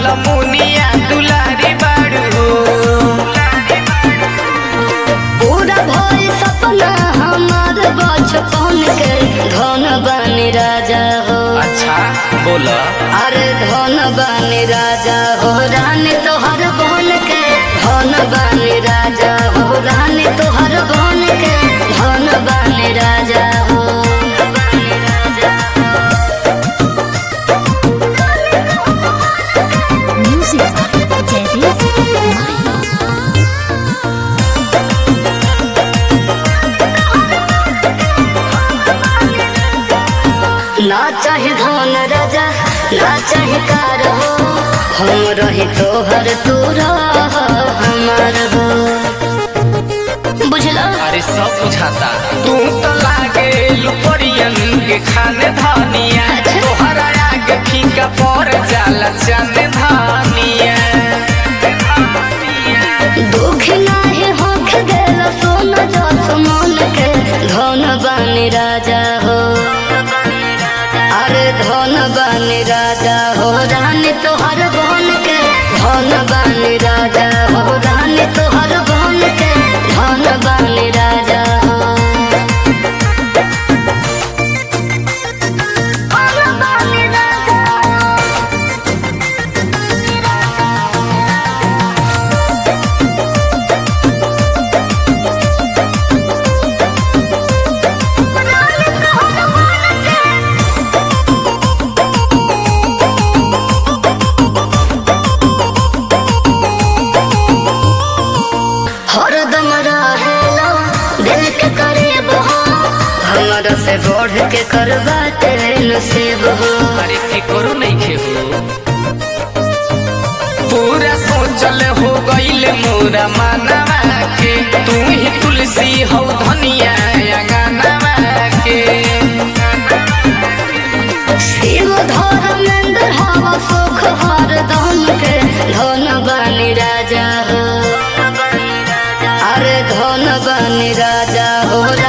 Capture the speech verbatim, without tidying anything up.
मुनिया दुलारी बाड़ू पूरा भइल सपना हमार बचपन के धन बानी राजा हो। अच्छा बोला अरे धन बानी राजा हो रानी तोहर बन के धन बानी राजा हो रानी तोहर बन के धन बानी राजा हो। ना चाहे धन राजा ना चाहे कार हो हम रही तोहर तू रह हमार हो बुझला। अरे सब बुझाता तू तो लागे लुपरियन के खाने धनिया तोहर आगे फीका पर जाला चने धनिया दुख नाही होख गेल सोना जस मन के धन बानी राजा हो। अरे धन बानी राजा हो रानी तोहर बन के धन बानी राजा हो रानी तोहर बन के धन बानी राजा हो। हरदम रहेला दिल के करीब हो हमरा से बढ़ के करवा तेरे नसीब हो। अरे फिक्रो नहीं खे हो पूरा सोचल हो गईल मोरा मानवा के तू ही तुलसी हो धनिया अंगनवा के शिव धर्मेंद्र हवा सुख हरदम के धन बानी राजा हो। अरे धन बानी राजा हो।